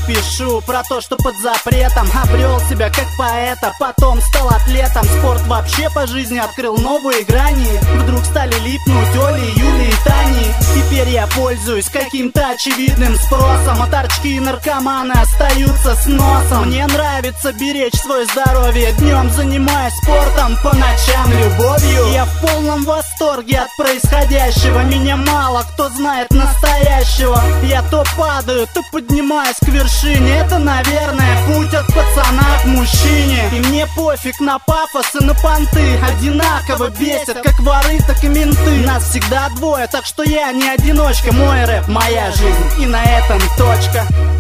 пишу про то, что под запретом. Обрел себя как поэта, потом стал атлетом. Спорт вообще по жизни открыл новые грани. Вдруг стали липнуть Оли, Юли и Тани. Теперь я пользуюсь каким-то очевидным спросом, а торчки и наркоманы остаются с носом. Мне нравится беречь свое здоровье, днем занимаюсь спортом, по ночам любовью. Я в полном восторге от происходящего, меня мало кто знает настоящего. Я то падаю, то поднимаюсь к вершине. Это, наверное, путь от пацана к мужчине. И мне пофиг на пафос и на понты. Одинаково бесят как воры, так и менты. Нас всегда двое, так что я не одиночка. Мой рэп, моя жизнь, и на этом точка.